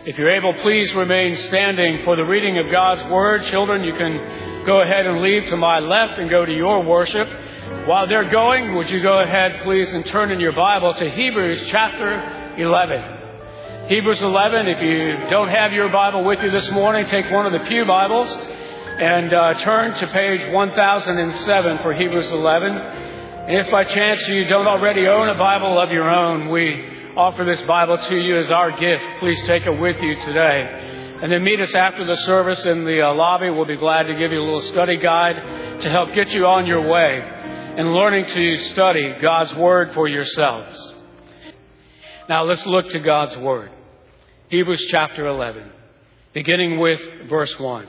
If you're able, please remain standing for the reading of God's Word. Children, you can go ahead and leave to my left and go to your worship. While they're going, would you go ahead, please, and turn in your Bible to Hebrews chapter 11. Hebrews 11, if you don't have your Bible with you this morning, take one of the pew Bibles and turn to page 1007 for Hebrews 11. And if by chance you don't already own a Bible of your own, we offer this Bible to you as our gift. Please take it with you today. And then meet us after the service in the lobby. We'll be glad to give you a little study guide to help get you on your way and learning to study God's Word for yourselves. Now let's look to God's Word. Hebrews chapter 11, beginning with verse 1.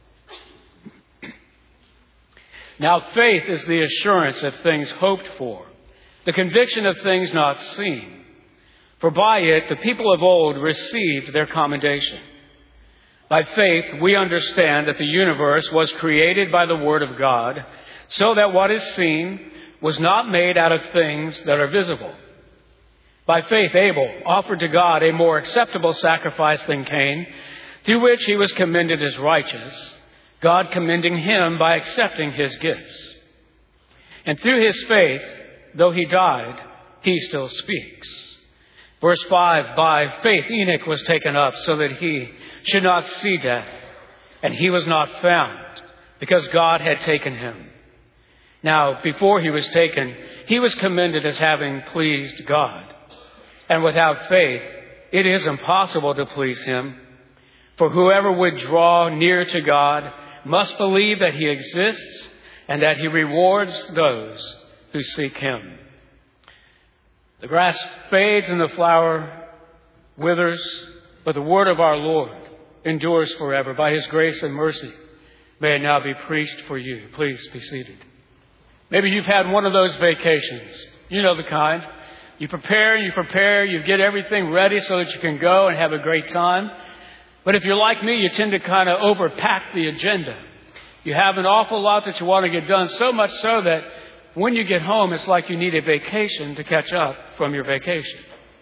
Now faith is the assurance of things hoped for, the conviction of things not seen. For by it the people of old received their commendation. By faith we understand that the universe was created by the Word of God, so that what is seen was not made out of things that are visible. By faith Abel offered to God a more acceptable sacrifice than Cain, through which he was commended as righteous, God commending him by accepting his gifts. And through his faith, though he died, he still speaks. Verse 5, by faith Enoch was taken up so that he should not see death, and he was not found, because God had taken him. Now, before he was taken, he was commended as having pleased God. And without faith, it is impossible to please him. For whoever would draw near to God must believe that he exists and that he rewards those who seek him. The grass fades and the flower withers, but the word of our Lord endures forever. By his grace and mercy, may it now be preached for you. Please be seated. Maybe you've had one of those vacations. You know the kind. You prepare, you get everything ready so that you can go and have a great time. But if you're like me, you tend to kind of overpack the agenda. You have an awful lot that you want to get done, so much so that when you get home, it's like you need a vacation to catch up from your vacation.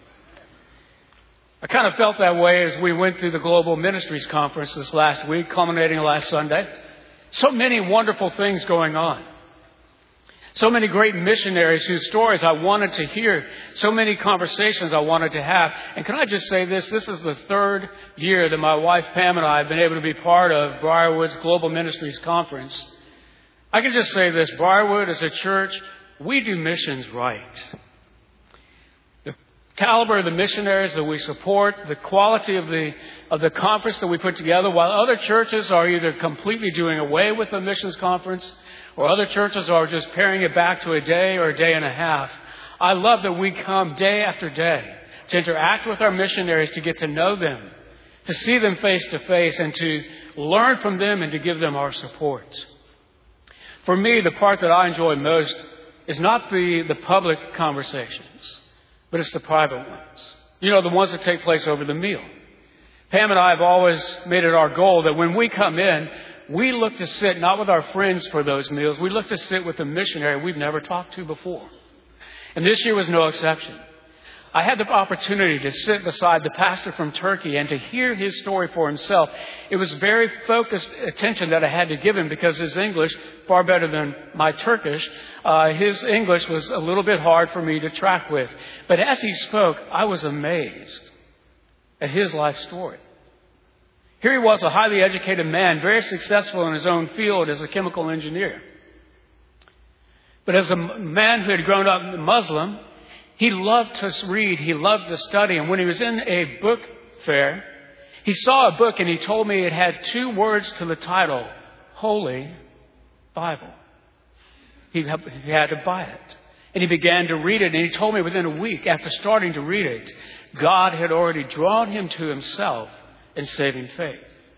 I kind of felt that way as we went through the Global Ministries Conference this last week, culminating last Sunday. So many wonderful things going on. So many great missionaries whose stories I wanted to hear. So many conversations I wanted to have. And can I just say this? This is the third year that my wife Pam and I have been able to be part of Briarwood's Global Ministries Conference. I can just say this, Briarwood as a church, we do missions right. The caliber of the missionaries that we support, the quality of the conference that we put together, while other churches are either completely doing away with the missions conference, or other churches are just paring it back to a day or a day and a half. I love that we come day after day to interact with our missionaries, to get to know them, to see them face to face, and to learn from them and to give them our support. For me, the part that I enjoy most is not the public conversations, but it's the private ones. You know, the ones that take place over the meal. Pam and I have always made it our goal that when we come in, we look to sit not with our friends for those meals. We look to sit with a missionary we've never talked to before. And this year was no exception. I had the opportunity to sit beside the pastor from Turkey and to hear his story for himself. It was very focused attention that I had to give him because his English, far better than my Turkish, his English was a little bit hard for me to track with. But as he spoke, I was amazed at his life story. Here he was, a highly educated man, very successful in his own field as a chemical engineer. But as a man who had grown up Muslim, he loved to read, he loved to study. And when he was in a book fair, he saw a book and he told me it had two words to the title, Holy Bible. He had to buy it. And he began to read it. And he told me within a week, after starting to read it, God had already drawn him to himself in saving faith.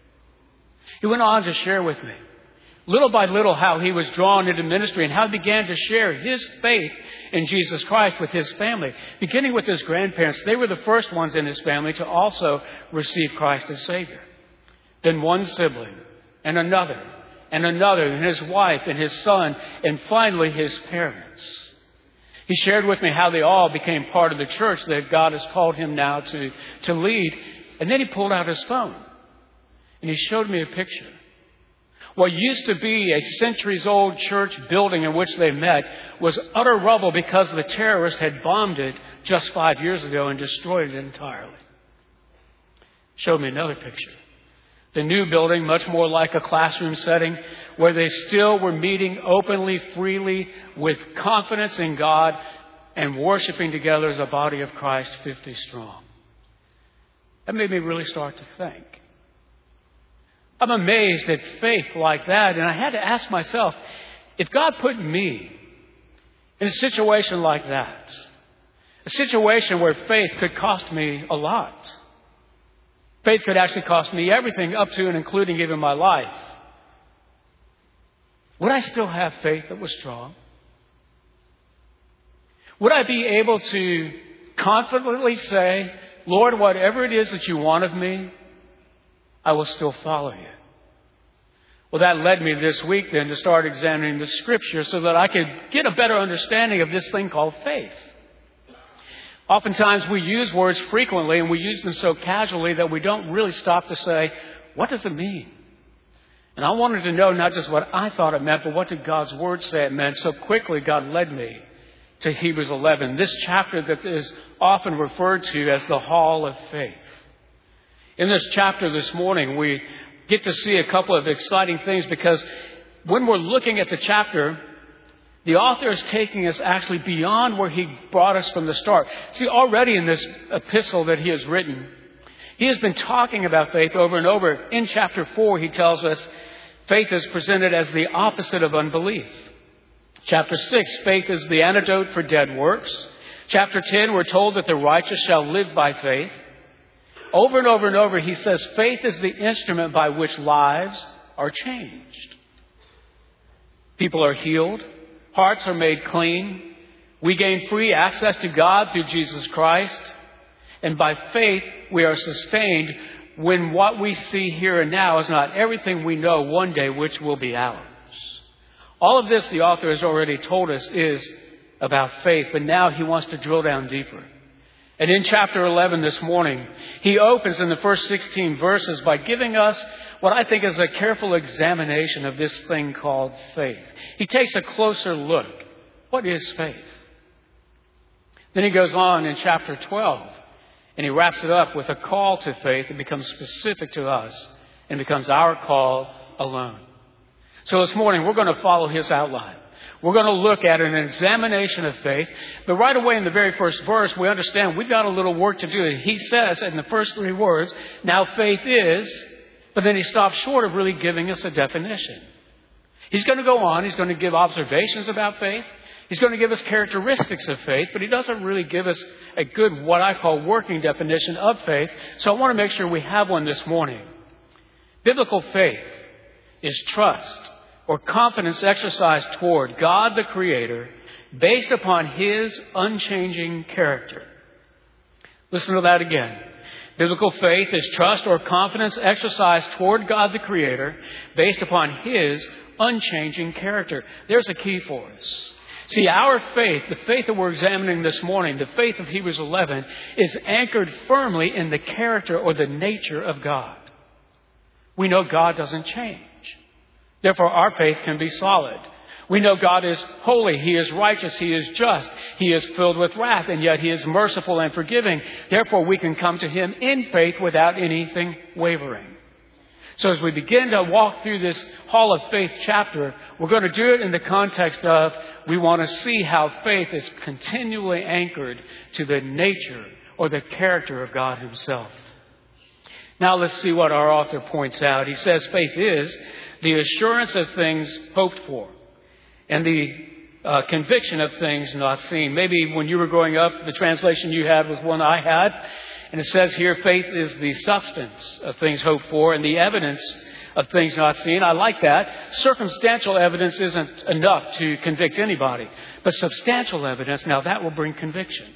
He went on to share with me, little by little, how he was drawn into ministry and how he began to share his faith in Jesus Christ with his family. Beginning with his grandparents, they were the first ones in his family to also receive Christ as Savior. Then one sibling, and another, and his wife, and his son, and finally his parents. He shared with me how they all became part of the church that God has called him now to lead. And then he pulled out his phone and he showed me a picture. What used to be a centuries-old church building in which they met was utter rubble because the terrorists had bombed it just 5 years ago and destroyed it entirely. Showed me another picture. The new building, much more like a classroom setting, where they still were meeting openly, freely, with confidence in God and worshiping together as a body of Christ, 50 strong. That made me really start to think. I'm amazed at faith like that, and I had to ask myself, if God put me in a situation like that, a situation where faith could cost me a lot, faith could actually cost me everything up to and including even my life, would I still have faith that was strong? Would I be able to confidently say, Lord, whatever it is that you want of me, I will still follow you? Well, that led me this week then to start examining the Scripture so that I could get a better understanding of this thing called faith. Oftentimes we use words frequently and we use them so casually that we don't really stop to say, what does it mean? And I wanted to know not just what I thought it meant, but what did God's Word say it meant. So quickly God led me to Hebrews 11, this chapter that is often referred to as the Hall of Faith. In this chapter this morning, we get to see a couple of exciting things because when we're looking at the chapter, the author is taking us actually beyond where he brought us from the start. See, already in this epistle that he has written, he has been talking about faith over and over. In chapter 4, he tells us faith is presented as the opposite of unbelief. Chapter 6, faith is the antidote for dead works. Chapter 10, we're told that the righteous shall live by faith. Over and over and over, he says faith is the instrument by which lives are changed. People are healed. Hearts are made clean. We gain free access to God through Jesus Christ. And by faith, we are sustained when what we see here and now is not everything we know one day which will be ours. All of this, the author has already told us, is about faith. But now he wants to drill down deeper. And in chapter 11 this morning, he opens in the first 16 verses by giving us what I think is a careful examination of this thing called faith. He takes a closer look. What is faith? Then he goes on in chapter 12, and he wraps it up with a call to faith that becomes specific to us and becomes our call alone. So this morning, we're going to follow his outline. We're going to look at an examination of faith. But right away in the very first verse, we understand we've got a little work to do. He says in the first 3 words, now faith is, but then he stops short of really giving us a definition. He's going to go on. He's going to give observations about faith. He's going to give us characteristics of faith, but he doesn't really give us a good, what I call working definition of faith. So I want to make sure we have one this morning. Biblical faith is trust or confidence exercised toward God the Creator based upon His unchanging character. Listen to that again. Biblical faith is trust or confidence exercised toward God the Creator based upon His unchanging character. There's a key for us. See, our faith, the faith that we're examining this morning, the faith of Hebrews 11, is anchored firmly in the character or the nature of God. We know God doesn't change. Therefore, our faith can be solid. We know God is holy. He is righteous. He is just. He is filled with wrath, and yet He is merciful and forgiving. Therefore, we can come to Him in faith without anything wavering. So as we begin to walk through this Hall of Faith chapter, we're going to do it in the context of we want to see how faith is continually anchored to the nature or the character of God Himself. Now let's see what our author points out. He says faith is the assurance of things hoped for and the conviction of things not seen. Maybe when you were growing up, the translation you had was one I had. And it says here, faith is the substance of things hoped for and the evidence of things not seen. I like that. Circumstantial evidence isn't enough to convict anybody. But substantial evidence, now that will bring conviction.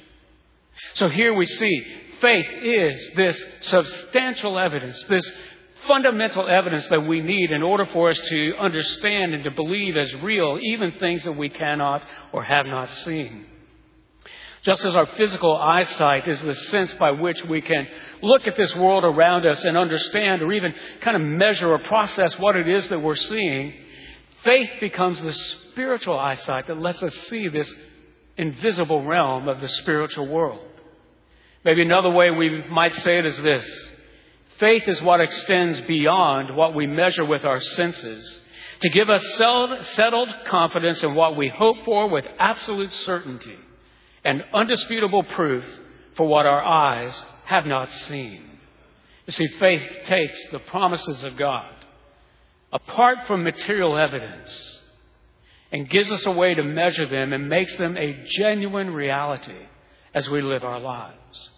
So here we see faith is this substantial evidence, this fundamental evidence that we need in order for us to understand and to believe as real even things that we cannot or have not seen. Just as our physical eyesight is the sense by which we can look at this world around us and understand or even kind of measure or process what it is that we're seeing, faith becomes the spiritual eyesight that lets us see this invisible realm of the spiritual world. Maybe another way we might say it is this. Faith is what extends beyond what we measure with our senses to give us settled confidence in what we hope for with absolute certainty and undisputable proof for what our eyes have not seen. You see, faith takes the promises of God apart from material evidence and gives us a way to measure them and makes them a genuine reality as we live our lives.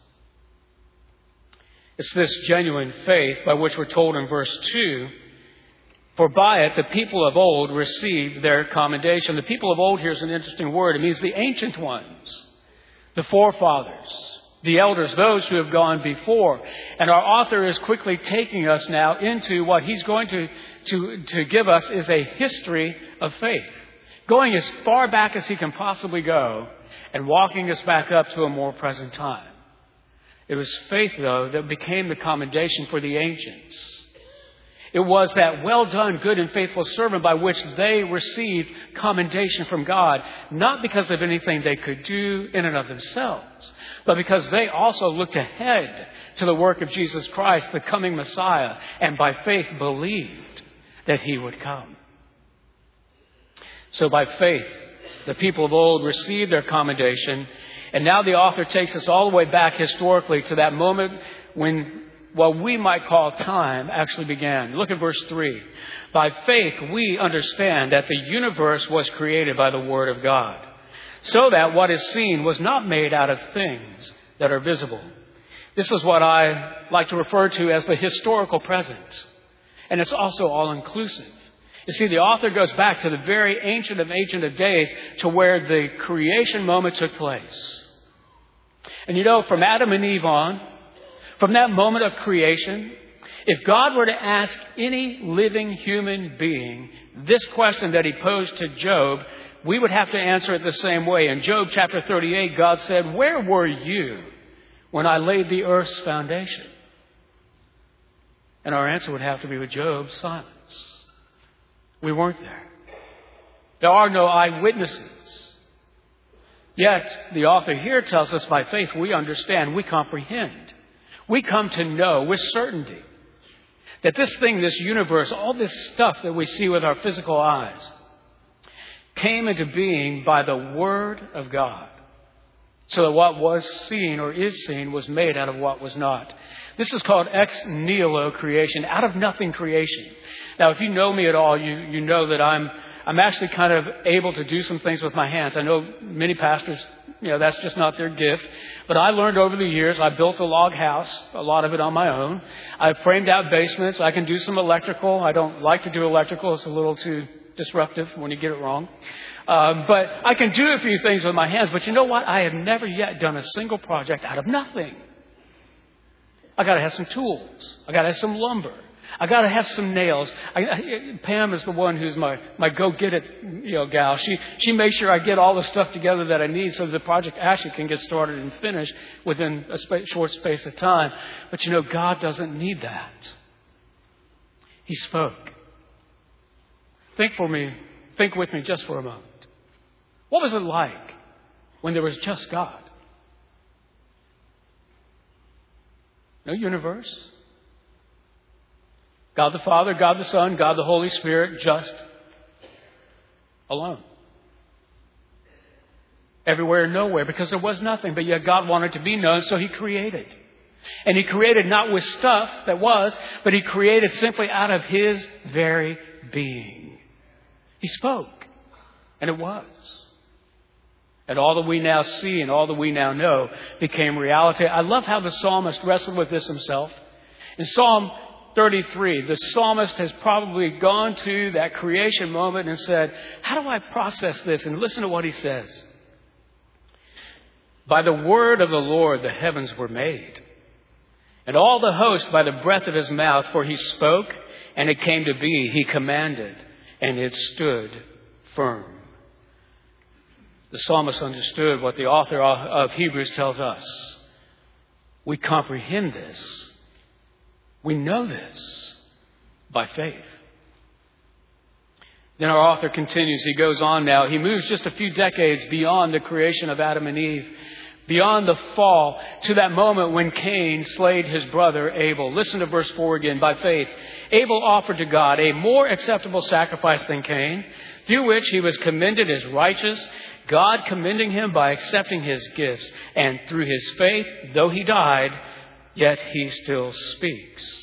It's this genuine faith by which we're told in verse 2, for by it the people of old received their commendation. The people of old here is an interesting word. It means the ancient ones, the forefathers, the elders, those who have gone before. And our author is quickly taking us now into what he's going to give us is a history of faith, going as far back as he can possibly go and walking us back up to a more present time. It was faith, though, that became the commendation for the ancients. It was that well done, good and faithful servant by which they received commendation from God, not because of anything they could do in and of themselves, but because they also looked ahead to the work of Jesus Christ, the coming Messiah, and by faith believed that he would come. So by faith, the people of old received their commendation, and now the author takes us all the way back historically to that moment when what we might call time actually began. Look at verse 3. By faith, we understand that the universe was created by the Word of God, so that what is seen was not made out of things that are visible. This is what I like to refer to as the historical present. And it's also all-inclusive. You see, the author goes back to the very ancient of days to where the creation moment took place. And you know, from Adam and Eve on, from that moment of creation, if God were to ask any living human being this question that he posed to Job, we would have to answer it the same way. In Job chapter 38, God said, "Where were you when I laid the earth's foundation?" And our answer would have to be with Job, silence. We weren't there. There are no eyewitnesses. Yet, the author here tells us by faith we understand, we comprehend. We come to know with certainty that this thing, this universe, all this stuff that we see with our physical eyes came into being by the Word of God. So that what was seen or is seen was made out of what was not. This is called ex nihilo creation, out of nothing creation. Now, if you know me at all, you know that I'm actually kind of able to do some things with my hands. I know many pastors, that's just not their gift. But I learned over the years, I built a log house, a lot of it on my own. I framed out basements. I can do some electrical. I don't like to do electrical. It's a little too disruptive when you get it wrong. But I can do a few things with my hands. But you know what? I have never yet done a single project out of nothing. I got to have some tools. I got to have some lumber. I got to have some nails. Pam is the one who's my go-get-it gal. She makes sure I get all the stuff together that I need so the project actually can get started and finished within a short space of time. But God doesn't need that. He spoke. Think with me just for a moment. What was it like when there was just God? No universe. God the Father, God the Son, God the Holy Spirit, just alone. Everywhere and nowhere, because there was nothing, but yet God wanted to be known, so He created. And He created not with stuff that was, but He created simply out of His very being. He spoke, and it was. And all that we now see and all that we now know became reality. I love how the psalmist wrestled with this himself. In Psalm 33, the psalmist has probably gone to that creation moment and said, how do I process this? And listen to what he says. By the word of the Lord, the heavens were made, and all the host by the breath of His mouth, for He spoke and it came to be. He commanded and it stood firm. The psalmist understood what the author of Hebrews tells us. We comprehend this. We know this by faith. Then our author continues. He goes on now. He moves just a few decades beyond the creation of Adam and Eve, beyond the fall, to that moment when Cain slayed his brother Abel. Listen to verse 4 again. By faith, Abel offered to God a more acceptable sacrifice than Cain, through which he was commended as righteous, God commending him by accepting his gifts. And through his faith, though he died, yet he still speaks.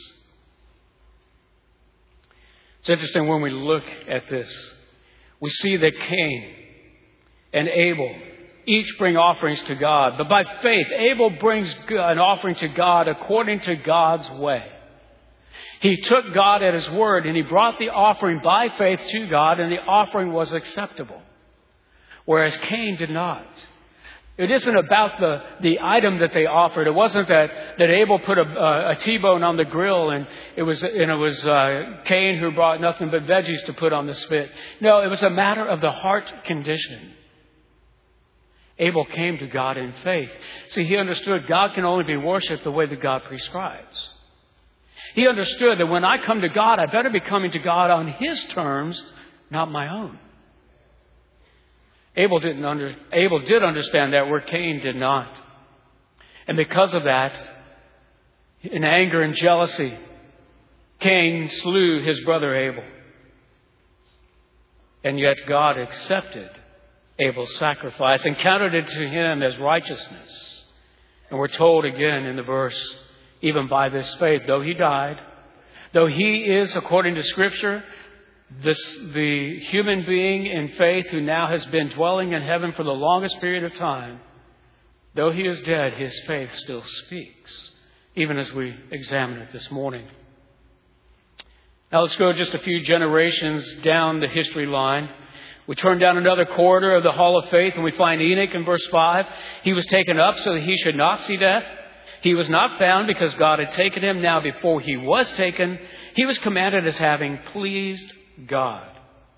It's interesting when we look at this. We see that Cain and Abel each bring offerings to God. But by faith, Abel brings an offering to God according to God's way. He took God at His word and he brought the offering by faith to God, and the offering was acceptable. Whereas Cain did not. It isn't about the item that they offered. It wasn't that Abel put a T-bone on the grill and it was Cain who brought nothing but veggies to put on the spit. No, it was a matter of the heart condition. Abel came to God in faith. See, he understood God can only be worshipped the way that God prescribes. He understood that when I come to God, I better be coming to God on His terms, not my own. Abel did understand that, where Cain did not. And because of that, in anger and jealousy, Cain slew his brother Abel. And yet God accepted Abel's sacrifice and counted it to him as righteousness. And we're told again in the verse, even by this faith, though he died, though he is, according to Scripture, the human being in faith who now has been dwelling in heaven for the longest period of time, though he is dead, his faith still speaks, even as we examine it this morning. Now let's go just a few generations down the history line. We turn down another corridor of the Hall of Faith and we find Enoch in verse 5. He was taken up so that he should not see death. He was not found because God had taken him. Now before he was taken, he was commanded as having pleased God.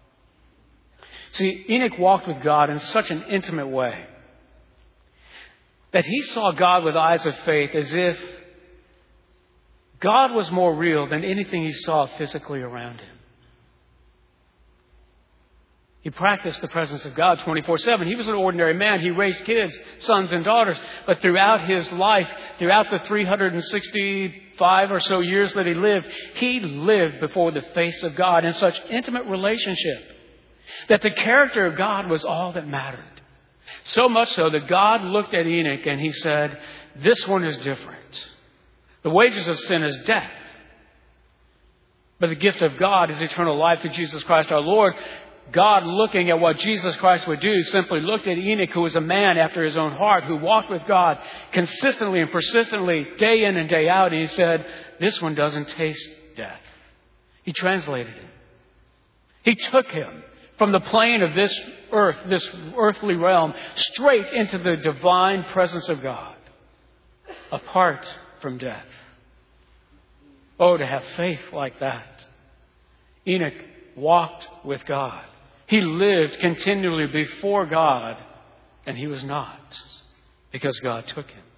See, Enoch walked with God in such an intimate way that he saw God with eyes of faith, as if God was more real than anything he saw physically around him. He practiced the presence of God 24/7. He was an ordinary man. He raised kids, sons and daughters. But throughout his life, throughout the 365 or so years that he lived before the face of God in such intimate relationship that the character of God was all that mattered. So much so that God looked at Enoch and he said, this one is different. The wages of sin is death, but the gift of God is eternal life through Jesus Christ our Lord. God, looking at what Jesus Christ would do, simply looked at Enoch, who was a man after his own heart, who walked with God consistently and persistently, day in and day out. And he said, this one doesn't taste death. He translated him. He took him from the plane of this earth, this earthly realm, straight into the divine presence of God, apart from death. Oh, to have faith like that. Enoch walked with God. He lived continually before God, and he was not, because God took him.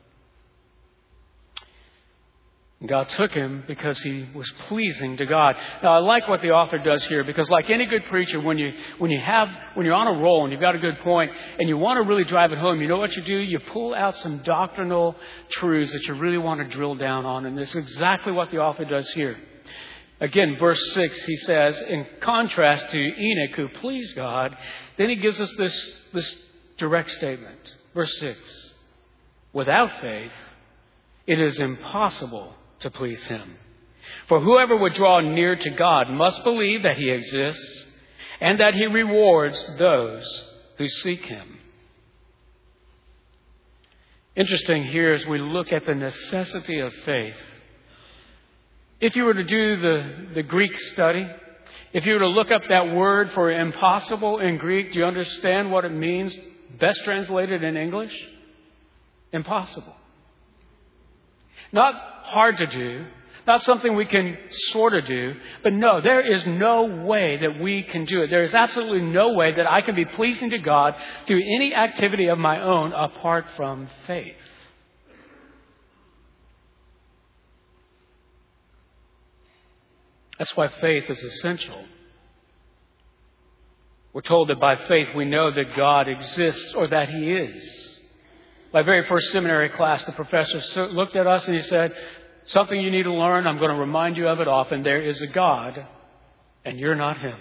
God took him because he was pleasing to God. Now, I like what the author does here, because like any good preacher, when you're on a roll and you've got a good point and you want to really drive it home, you know what you do? You pull out some doctrinal truths that you really want to drill down on, and this is exactly what the author does here. Again, verse 6, he says, in contrast to Enoch, who pleased God, then he gives us this direct statement. Verse 6, without faith, it is impossible to please him. For whoever would draw near to God must believe that he exists and that he rewards those who seek him. Interesting here as we look at the necessity of faith. If you were to do the Greek study, if you were to look up that word for impossible in Greek, do you understand what it means? Best translated in English? Impossible. Not hard to do, Not something we can sort of do. But no, there is no way that we can do it. There is absolutely no way that I can be pleasing to God through any activity of my own apart from faith. That's why faith is essential. We're told that by faith we know that God exists or that He is. My very first seminary class, the professor looked at us and he said, something you need to learn, I'm going to remind you of it often. There is a God, and you're not Him.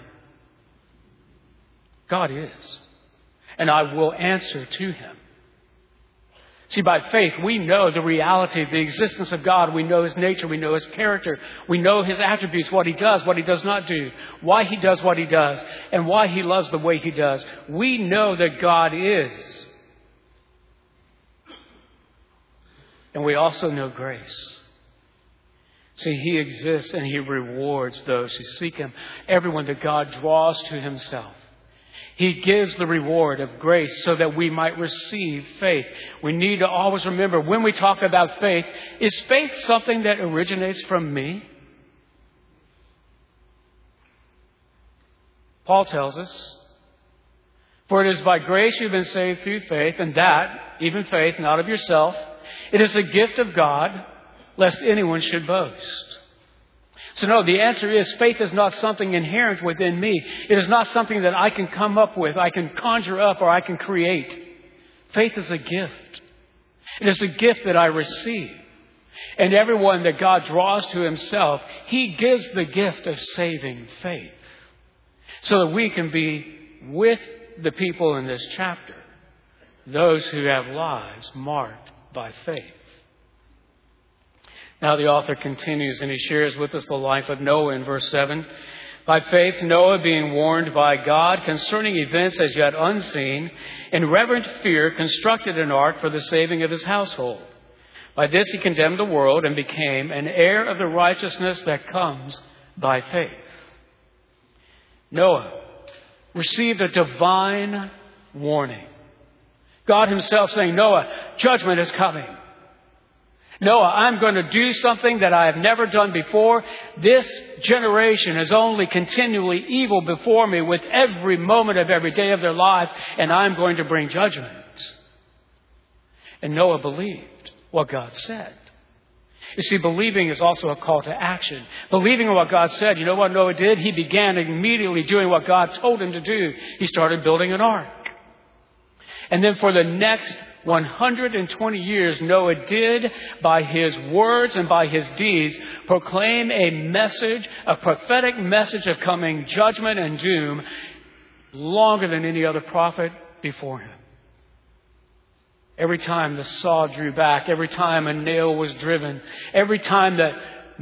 God is. And I will answer to Him. See, by faith, we know the reality of the existence of God. We know His nature. We know His character. We know His attributes, what He does, what He does not do, why He does what He does, and why He loves the way He does. We know that God is. And we also know grace. See, He exists and He rewards those who seek Him. Everyone that God draws to Himself. He gives the reward of grace so that we might receive faith. We need to always remember when we talk about faith, is faith something that originates from me? Paul tells us, for it is by grace you've been saved through faith, and that, even faith, not of yourself. It is a gift of God, lest anyone should boast. So no, the answer is faith is not something inherent within me. It is not something that I can come up with, I can conjure up, or I can create. Faith is a gift. It is a gift that I receive. And everyone that God draws to Himself, He gives the gift of saving faith. So that we can be with the people in this chapter, those who have lives marked by faith. Now the author continues and he shares with us the life of Noah in verse 7. By faith, Noah, being warned by God concerning events as yet unseen, in reverent fear constructed an ark for the saving of his household. By this he condemned the world and became an heir of the righteousness that comes by faith. Noah received a divine warning. God Himself saying, Noah, judgment is coming. Noah, I'm going to do something that I have never done before. This generation is only continually evil before me with every moment of every day of their lives, and I'm going to bring judgment. And Noah believed what God said. You see, believing is also a call to action. Believing in what God said, you know what Noah did? He began immediately doing what God told him to do. He started building an ark. And then for the next 120 years, Noah did, by his words and by his deeds, proclaim a message, a prophetic message of coming judgment and doom longer than any other prophet before him. Every time the saw drew back, every time a nail was driven, every time that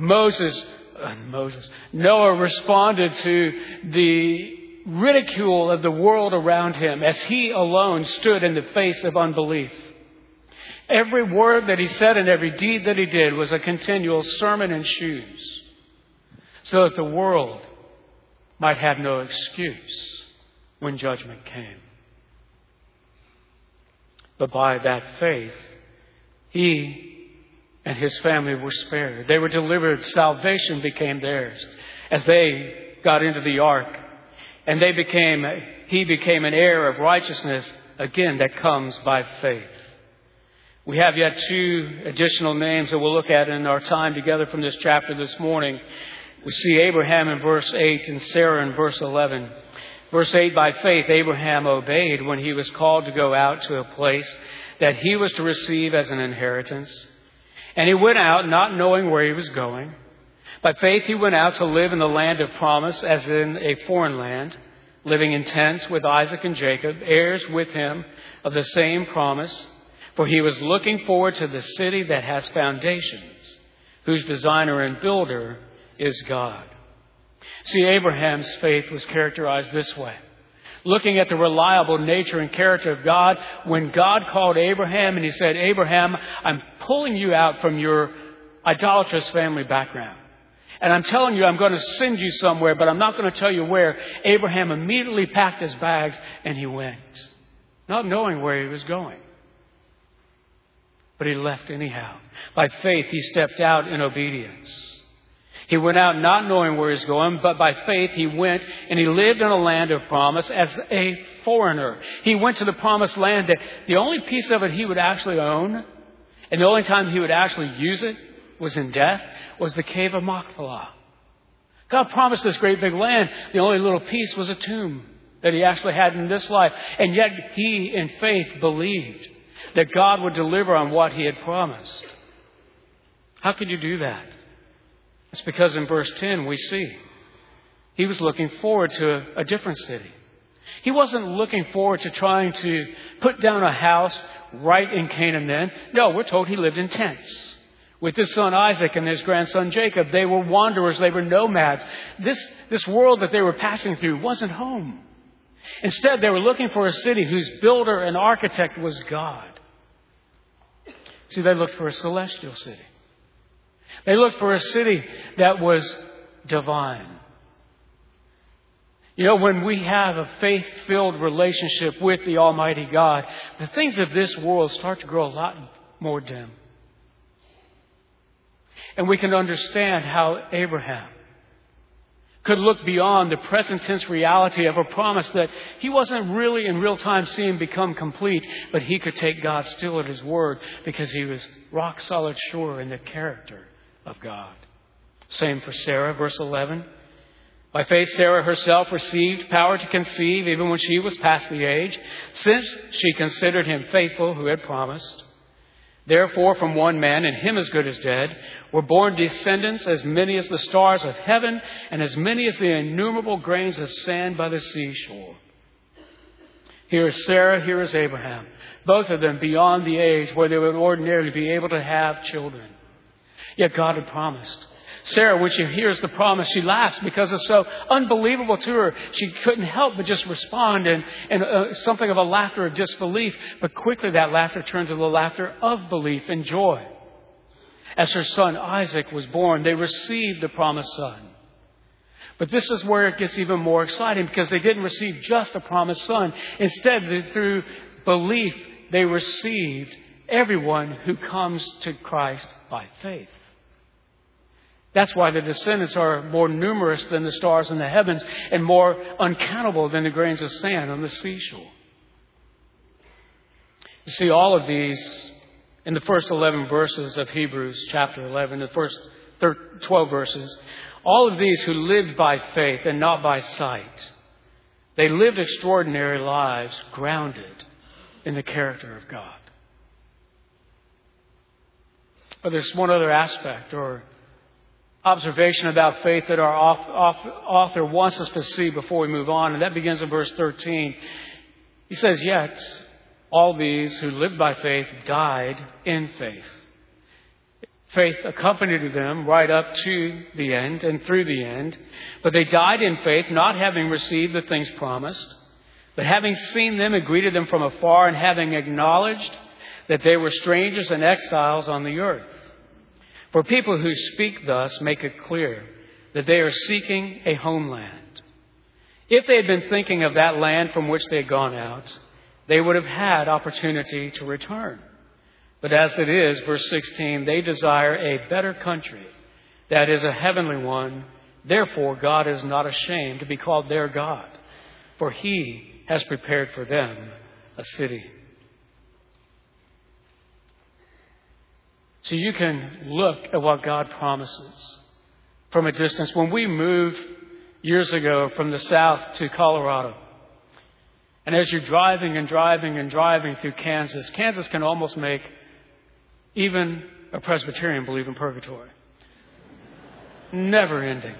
Noah responded to the ridicule of the world around him as he alone stood in the face of unbelief. Every word that he said and every deed that he did was a continual sermon in shoes, so that the world might have no excuse when judgment came. But by that faith, he and his family were spared. They were delivered. Salvation became theirs as they got into the ark. And he became an heir of righteousness, again, that comes by faith. We have yet two additional names that we'll look at in our time together from this chapter this morning. We see Abraham in verse 8 and Sarah in verse 11. Verse 8, by faith, Abraham obeyed when he was called to go out to a place that he was to receive as an inheritance. And he went out not knowing where he was going. By faith, he went out to live in the land of promise, as in a foreign land, living in tents with Isaac and Jacob, heirs with him of the same promise. For he was looking forward to the city that has foundations, whose designer and builder is God. See, Abraham's faith was characterized this way. Looking at the reliable nature and character of God, when God called Abraham and He said, Abraham, I'm pulling you out from your idolatrous family background. And I'm telling you, I'm going to send you somewhere, but I'm not going to tell you where. Abraham immediately packed his bags and he went, not knowing where he was going. But he left anyhow. By faith, he stepped out in obedience. He went out not knowing where he's going, but by faith he went and he lived in a land of promise as a foreigner. He went to the promised land that the only piece of it he would actually own, and the only time he would actually use it was in death, was the cave of Machpelah. God promised this great big land. The only little piece was a tomb that he actually had in this life. And yet he, in faith, believed that God would deliver on what he had promised. How could you do that? It's because in verse 10 we see he was looking forward to a different city. He wasn't looking forward to trying to put down a house right in Canaan then. No, we're told he lived in tents with his son Isaac and his grandson Jacob. They were wanderers. They were nomads. This world that they were passing through wasn't home. Instead, they were looking for a city whose builder and architect was God. See, they looked for a celestial city. They looked for a city that was divine. You know, when we have a faith-filled relationship with the Almighty God, the things of this world start to grow a lot more dim. And we can understand how Abraham could look beyond the present tense reality of a promise that he wasn't really in real time seeing become complete, but he could take God still at his word because he was rock solid sure in the character of God. Same for Sarah, verse 11. By faith, Sarah herself received power to conceive even when she was past the age, since she considered him faithful who had promised. Therefore, from one man, and him as good as dead, were born descendants as many as the stars of heaven and as many as the innumerable grains of sand by the seashore. Here is Sarah, here is Abraham, both of them beyond the age where they would ordinarily be able to have children. Yet God had promised. Sarah, when she hears the promise, she laughs because it's so unbelievable to her. She couldn't help but just respond and something of a laughter of disbelief. But quickly that laughter turned to the laughter of belief and joy. As her son Isaac was born, they received the promised son. But this is where it gets even more exciting because they didn't receive just a promised son. Instead, through belief, they received everyone who comes to Christ by faith. That's why the descendants are more numerous than the stars in the heavens and more uncountable than the grains of sand on the seashore. You see all of these in the first 11 verses of Hebrews chapter 11, the first 12 verses. All of these who lived by faith and not by sight. They lived extraordinary lives grounded in the character of God. But there's one other aspect or observation about faith that our author wants us to see before we move on. And that begins in verse 13. He says, yet all these who lived by faith died in faith. Faith accompanied them right up to the end and through the end. But they died in faith, not having received the things promised, but having seen them and greeted them from afar, and having acknowledged that they were strangers and exiles on the earth. For people who speak thus make it clear that they are seeking a homeland. If they had been thinking of that land from which they had gone out, they would have had opportunity to return. But as it is, verse 16, they desire a better country, that is a heavenly one. Therefore, God is not ashamed to be called their God, for He has prepared for them a city. So you can look at what God promises from a distance. When we moved years ago from the south to Colorado, and as you're driving and driving and driving through Kansas, Kansas can almost make even a Presbyterian believe in purgatory. Never ending.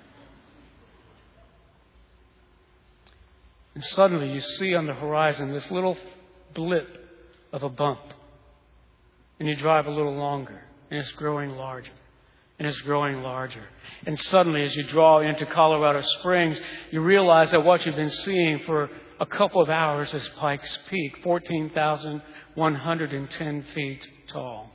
And suddenly you see on the horizon this little blip of a bump. And you drive a little longer, and it's growing larger, and it's growing larger. And suddenly, as you draw into Colorado Springs, you realize that what you've been seeing for a couple of hours is Pikes Peak, 14,110 feet tall.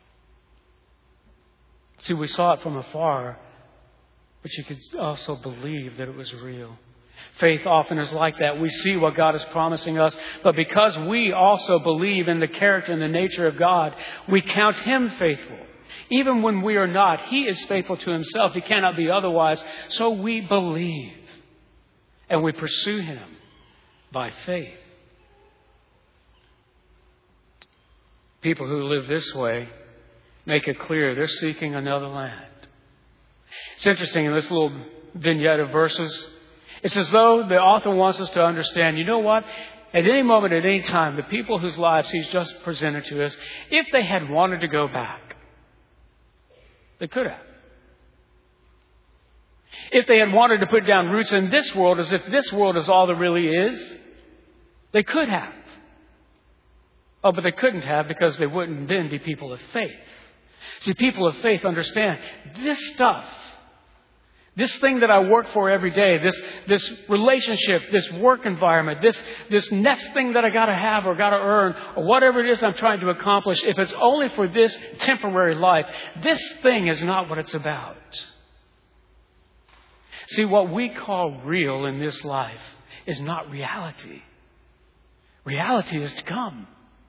See, we saw it from afar, but you could also believe that it was real. Faith often is like that. We see what God is promising us, but because we also believe in the character and the nature of God, we count Him faithful. Even when we are not, He is faithful to Himself. He cannot be otherwise. So we believe and we pursue Him by faith. People who live this way make it clear they're seeking another land. It's interesting in this little vignette of verses, it's as though the author wants us to understand, you know what? At any moment, at any time, the people whose lives He's just presented to us, if they had wanted to go back, they could have. If they had wanted to put down roots in this world as if this world is all there really is, they could have. Oh, but they couldn't have because they wouldn't then be people of faith. See, people of faith understand this stuff, this thing that I work for every day, this relationship, this work environment, this next thing that I got to have or got to earn or whatever it is I'm trying to accomplish, if it's only for this temporary life, this thing is not what it's about. See, what we call real in this life is not reality. Reality is to come.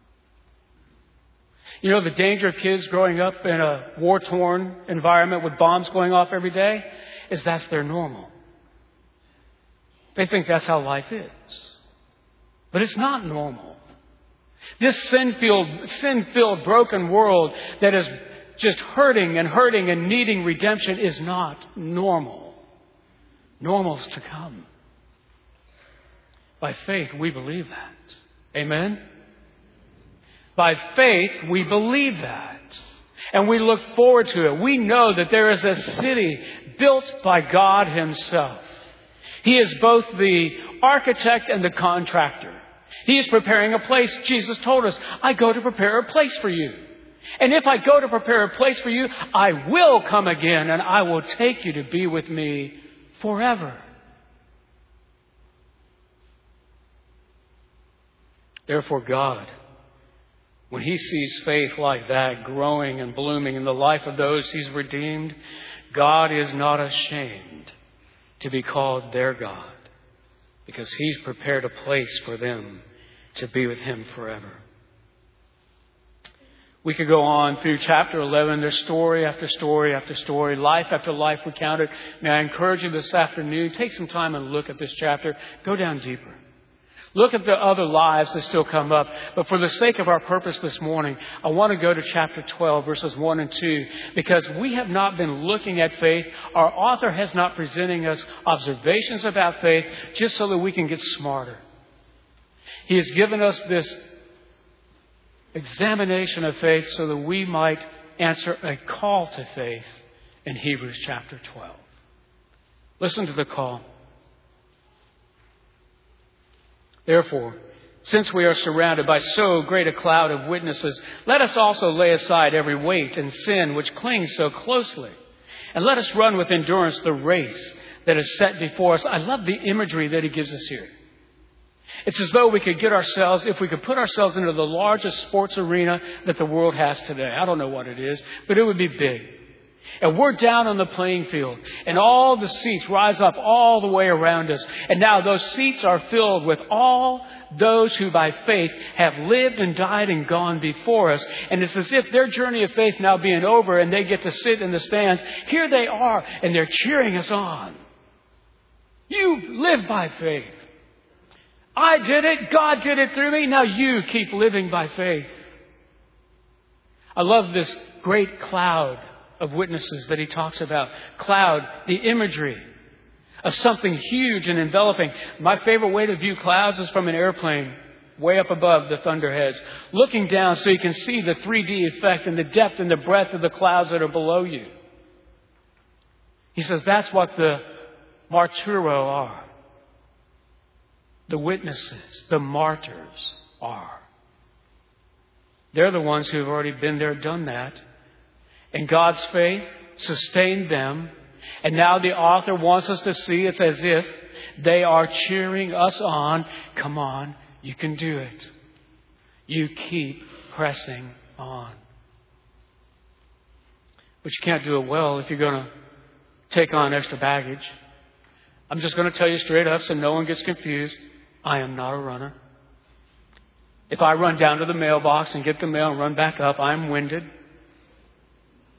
You know the danger of kids growing up in a war-torn environment with bombs going off every day? Is that's their normal. They think that's how life is. But it's not normal. This sin-filled, broken world that is just hurting and needing redemption is not normal. Normal's to come. By faith, we believe that. Amen? By faith, we believe that. And we look forward to it. We know that there is a city built by God Himself. He is both the architect and the contractor. He is preparing a place. Jesus told us, I go to prepare a place for you. And if I go to prepare a place for you, I will come again and I will take you to be with me forever. Therefore, God, when He sees faith like that growing and blooming in the life of those He's redeemed, God is not ashamed to be called their God because He's prepared a place for them to be with Him forever. We could go on through chapter 11. There's story after story after story, life after life recounted. May I encourage you this afternoon, take some time and look at this chapter. Go down deeper. Look at the other lives that still come up. But for the sake of our purpose this morning, I want to go to chapter 12, verses 1 and 2, because we have not been looking at faith. Our author has not presenting us observations about faith just so that we can get smarter. He has given us this examination of faith so that we might answer a call to faith in Hebrews chapter 12. Listen to the call. Therefore, since we are surrounded by so great a cloud of witnesses, let us also lay aside every weight and sin which clings so closely. And let us run with endurance the race that is set before us. I love the imagery that he gives us here. It's as though we could get ourselves, if we could put ourselves into the largest sports arena that the world has today. I don't know what it is, but it would be big. And we're down on the playing field, and all the seats rise up all the way around us. And now those seats are filled with all those who by faith have lived and died and gone before us. And it's as if their journey of faith now being over and they get to sit in the stands. Here they are, and they're cheering us on. You live by faith. I did it. God did it through me. Now you keep living by faith. I love this great cloud of witnesses that he talks about. Cloud, the imagery of something huge and enveloping. My favorite way to view clouds is from an airplane way up above the thunderheads, looking down so you can see the 3D effect and the depth and the breadth of the clouds that are below you. He says that's what the martyro are. The witnesses, the martyrs are. They're the ones who have already been there, done that. And God's faith sustained them. And now the author wants us to see it's as if they are cheering us on. Come on, you can do it. You keep pressing on. But you can't do it well if you're going to take on extra baggage. I'm just going to tell you straight up so no one gets confused. I am not a runner. If I run down to the mailbox and get the mail and run back up, I'm winded.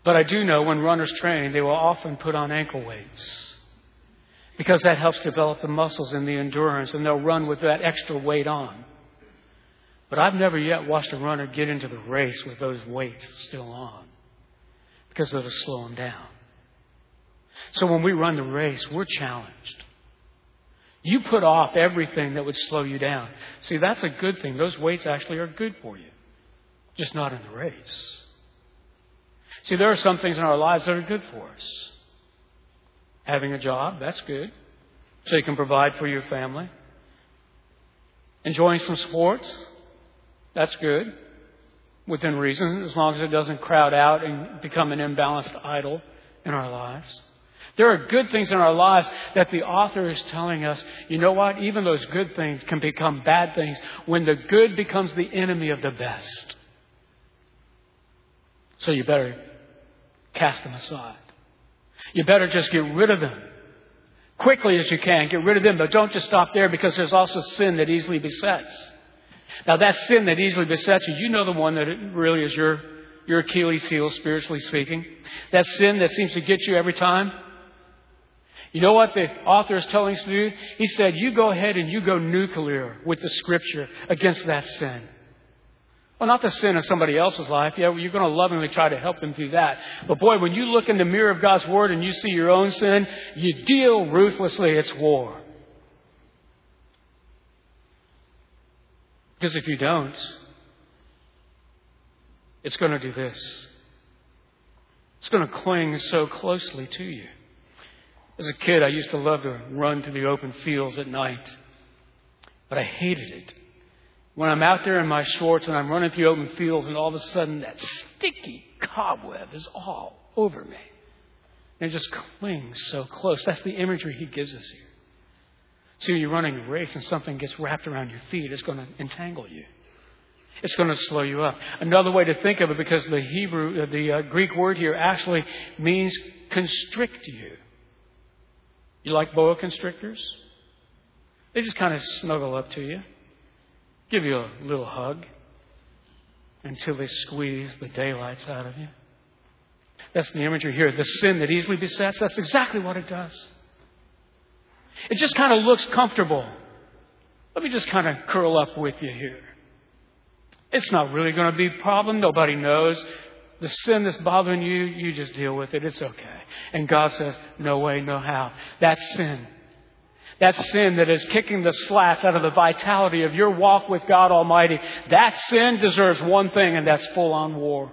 But I do know when runners train, they will often put on ankle weights because that helps develop the muscles and the endurance, and they'll run with that extra weight on. But I've never yet watched a runner get into the race with those weights still on because it'll slow them down. So when we run the race, we're challenged. You put off everything that would slow you down. See, that's a good thing. Those weights actually are good for you, just not in the race. See, there are some things in our lives that are good for us. Having a job, that's good, so you can provide for your family. Enjoying some sports, that's good, within reason, as long as it doesn't crowd out and become an imbalanced idol in our lives. There are good things in our lives that the author is telling us, you know what? Even those good things can become bad things when the good becomes the enemy of the best. So you better cast them aside. You better just get rid of them quickly as you can. Get rid of them, but don't just stop there, because there's also sin that easily besets. Now, that sin that easily besets you, you know the one that really is your Achilles heel, spiritually speaking. That sin that seems to get you every time. You know what the author is telling us to do? He said, you go ahead and you go nuclear with the Scripture against that sin. Well, not the sin of somebody else's life. Yeah, you're going to lovingly try to help them through that. But boy, when you look in the mirror of God's Word and you see your own sin, you deal ruthlessly. It's war. Because if you don't, it's going to do this. It's going to cling so closely to you. As a kid, I used to love to run to the open fields at night. But I hated it. When I'm out there in my shorts and I'm running through open fields, and all of a sudden that sticky cobweb is all over me. And it just clings so close. That's the imagery he gives us here. See, when you're running a race and something gets wrapped around your feet, it's going to entangle you. It's going to slow you up. Another way to think of it, because the Greek word here actually means constrict you. You like boa constrictors? They just kind of snuggle up to you, give you a little hug until they squeeze the daylights out of you. That's the imagery here. The sin that easily besets, that's exactly what it does. It just kind of looks comfortable. Let me just kind of curl up with you here. It's not really going to be a problem. Nobody knows. The sin that's bothering you, you just deal with it. It's okay. And God says, no way, no how. That sin that is kicking the slats out of the vitality of your walk with God Almighty, that sin deserves one thing, and that's full-on war.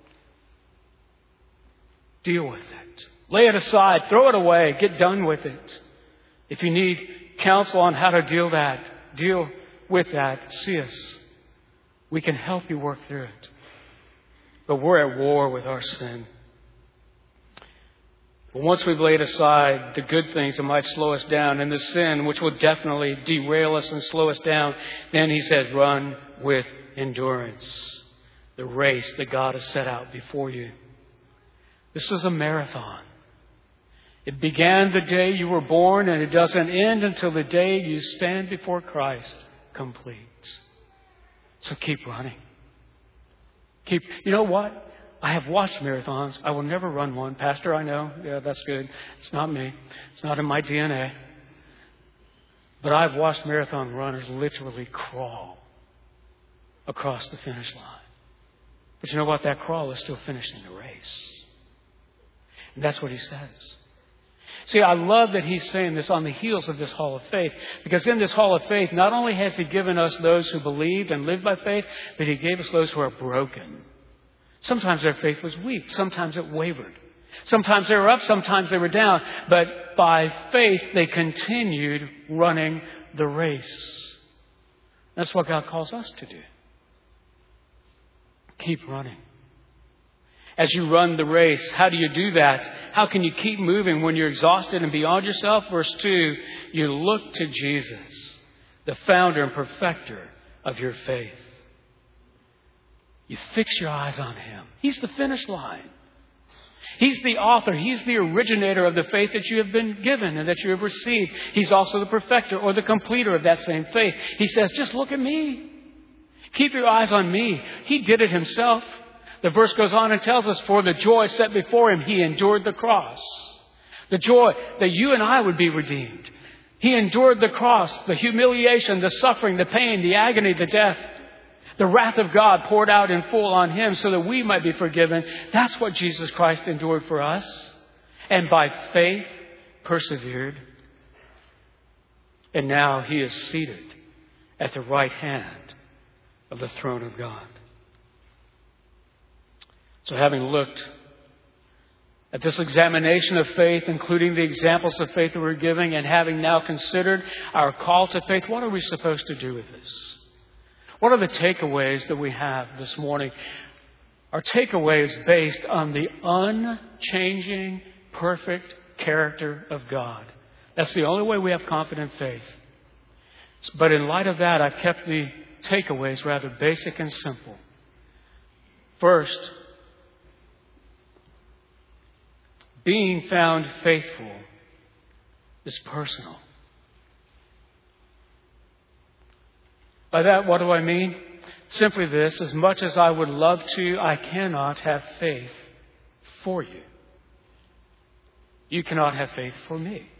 Deal with it. Lay it aside. Throw it away. Get done with it. If you need counsel on how to deal with that, see us. We can help you work through it. But we're at war with our sin. But once we've laid aside the good things that might slow us down and the sin which will definitely derail us and slow us down, then he says, run with endurance. The race that God has set out before you. This is a marathon. It began the day you were born, and it doesn't end until the day you stand before Christ complete. So keep running. You know what? I have watched marathons. I will never run one. Pastor, I know. Yeah, that's good. It's not me. It's not in my DNA. But I've watched marathon runners literally crawl across the finish line. But you know what? That crawl is still finishing the race. And that's what he says. See, I love that he's saying this on the heels of this hall of faith, because in this hall of faith, not only has he given us those who believed and lived by faith, but he gave us those who are broken. Sometimes their faith was weak. Sometimes it wavered. Sometimes they were up. Sometimes they were down. But by faith, they continued running the race. That's what God calls us to do. Keep running. As you run the race, how do you do that? How can you keep moving when you're exhausted and beyond yourself? Verse 2, you look to Jesus, the founder and perfecter of your faith. You fix your eyes on Him. He's the finish line. He's the author. He's the originator of the faith that you have been given and that you have received. He's also the perfecter or the completer of that same faith. He says, just look at me. Keep your eyes on me. He did it Himself. The verse goes on and tells us, for the joy set before him, he endured the cross. The joy that you and I would be redeemed. He endured the cross, the humiliation, the suffering, the pain, the agony, the death. The wrath of God poured out in full on him so that we might be forgiven. That's what Jesus Christ endured for us. And by faith persevered. And now he is seated at the right hand of the throne of God. So having looked at this examination of faith, including the examples of faith that we're giving, and having now considered our call to faith, what are we supposed to do with this? What are the takeaways that we have this morning? Our takeaway is based on the unchanging, perfect character of God. That's the only way we have confident faith. But in light of that, I've kept the takeaways rather basic and simple. First, being found faithful is personal. By that, what do I mean? Simply this, as much as I would love to, I cannot have faith for you. You cannot have faith for me.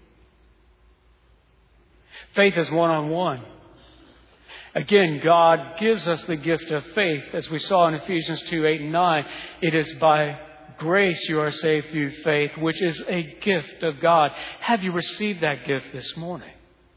Faith is one-on-one. Again, God gives us the gift of faith, as we saw in Ephesians 2:8 and 9. It is by grace you are saved through faith, which is a gift of God. Have you received that gift this morning?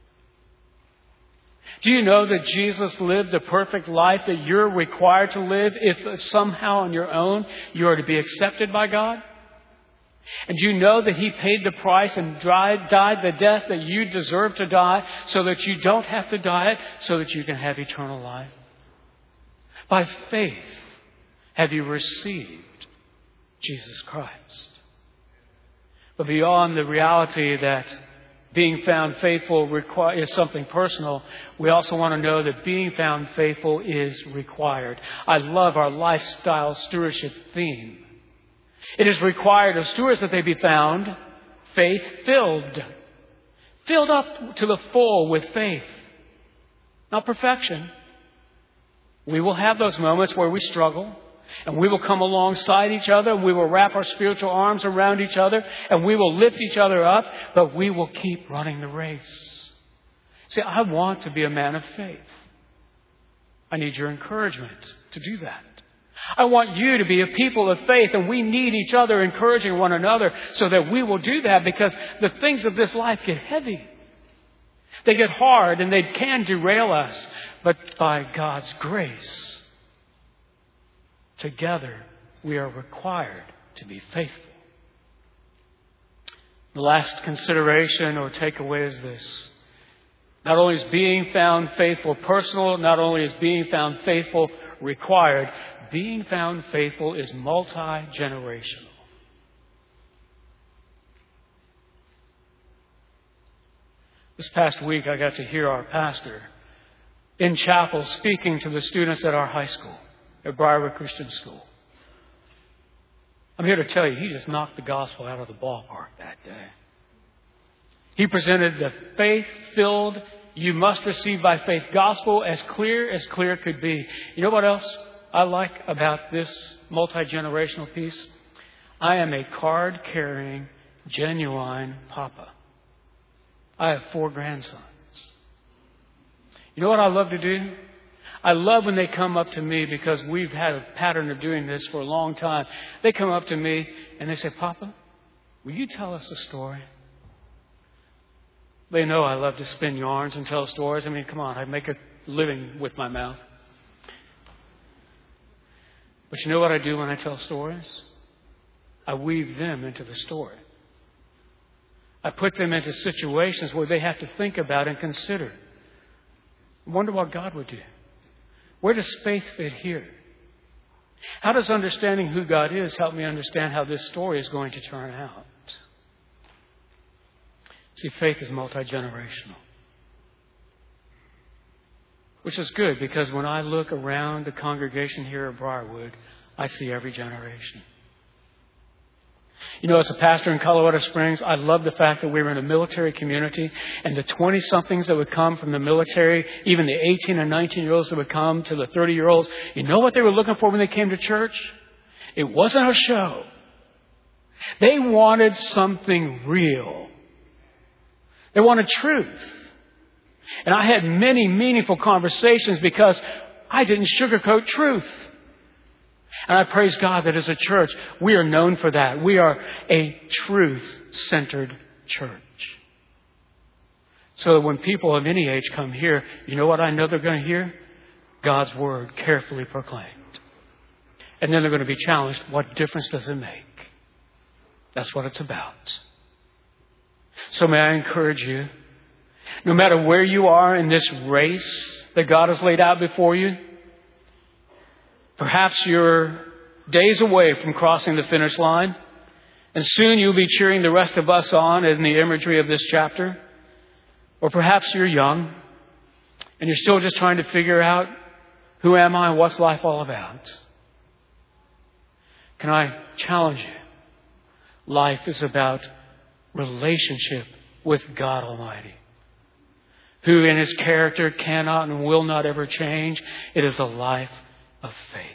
Do you know that Jesus lived the perfect life that you're required to live if somehow on your own you are to be accepted by God? And do you know that He paid the price and died the death that you deserve to die so that you don't have to die it, so that you can have eternal life? By faith have you received Jesus Christ. But beyond the reality that being found faithful is something personal, we also want to know that being found faithful is required. I love our lifestyle stewardship theme. It is required of stewards that they be found faith-filled. Filled up to the full with faith. Not perfection. We will have those moments where we struggle. And we will come alongside each other. We will wrap our spiritual arms around each other. And we will lift each other up. But we will keep running the race. See, I want to be a man of faith. I need your encouragement to do that. I want you to be a people of faith. And we need each other encouraging one another so that we will do that. Because the things of this life get heavy. They get hard and they can derail us. But by God's grace, together, we are required to be faithful. The last consideration or takeaway is this. Not only is being found faithful personal, not only is being found faithful required, being found faithful is multi-generational. This past week, I got to hear our pastor in chapel speaking to the students at our high school. At Briarwood Christian School. I'm here to tell you, he just knocked the gospel out of the ballpark that day. He presented the faith-filled, you must receive by faith gospel as clear could be. You know what else I like about this multi-generational piece? I am a card-carrying, genuine papa. I have 4 grandsons. You know what I love to do? I love when they come up to me, because we've had a pattern of doing this for a long time. They come up to me and they say, Papa, will you tell us a story? They know I love to spin yarns and tell stories. I mean, come on, I make a living with my mouth. But you know what I do when I tell stories? I weave them into the story. I put them into situations where they have to think about and consider. I wonder what God would do. Where does faith fit here? How does understanding who God is help me understand how this story is going to turn out? See, faith is multi-generational. Which is good, because when I look around the congregation here at Briarwood, I see every generation. You know, as a pastor in Colorado Springs, I love the fact that we were in a military community, and the 20-somethings that would come from the military, even the 18 and 19-year-olds that would come to the 30-year-olds, you know what they were looking for when they came to church? It wasn't a show. They wanted something real. They wanted truth. And I had many meaningful conversations because I didn't sugarcoat truth. And I praise God that as a church, we are known for that. We are a truth-centered church. So that when people of any age come here, you know what I know they're going to hear? God's Word carefully proclaimed. And then they're going to be challenged. What difference does it make? That's what it's about. So may I encourage you, no matter where you are in this race that God has laid out before you, perhaps you're days away from crossing the finish line, and soon you'll be cheering the rest of us on in the imagery of this chapter. Or perhaps you're young, and you're still just trying to figure out, who am I and what's life all about? Can I challenge you? Life is about relationship with God Almighty, who in His character cannot and will not ever change. It is a life of faith.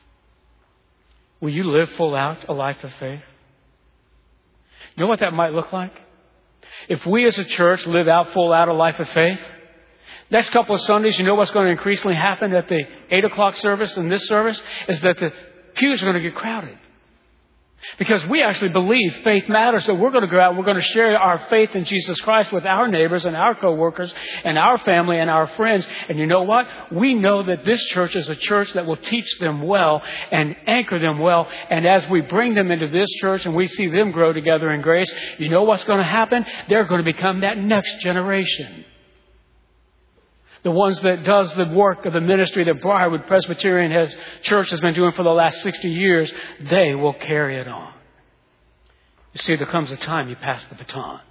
Will you live full out a life of faith? You know what that might look like? If we as a church live out full out a life of faith, next couple of Sundays, you know what's going to increasingly happen at the 8 o'clock service and this service is that the pews are going to get crowded. Because we actually believe faith matters. So we're going to go out and we're going to share our faith in Jesus Christ with our neighbors and our co-workers and our family and our friends. And you know what? We know that this church is a church that will teach them well and anchor them well. And as we bring them into this church and we see them grow together in grace, you know what's going to happen? They're going to become that next generation. The ones that does the work of the ministry that Briarwood Presbyterian Church has been doing for the last 60 years, they will carry it on. You see, there comes a time you pass the baton.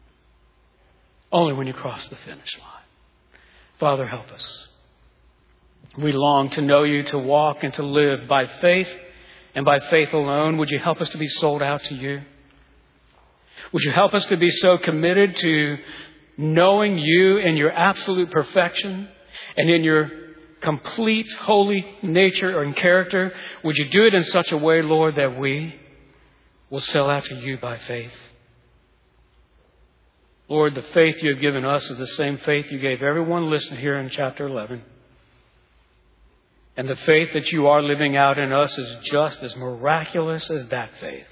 Only when you cross the finish line. Father, help us. We long to know You, to walk and to live by faith and by faith alone. Would You help us to be sold out to You? Would You help us to be so committed to knowing You in Your absolute perfection and in Your complete holy nature and character? Would You do it in such a way, Lord, that we will sell out to You by faith? Lord, the faith You have given us is the same faith You gave everyone listed here in chapter 11. And the faith that You are living out in us is just as miraculous as that faith.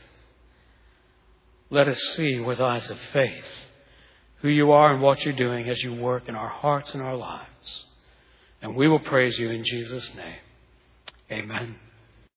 Let us see with eyes of faith who You are and what You're doing as You work in our hearts and our lives. And we will praise You in Jesus' name. Amen.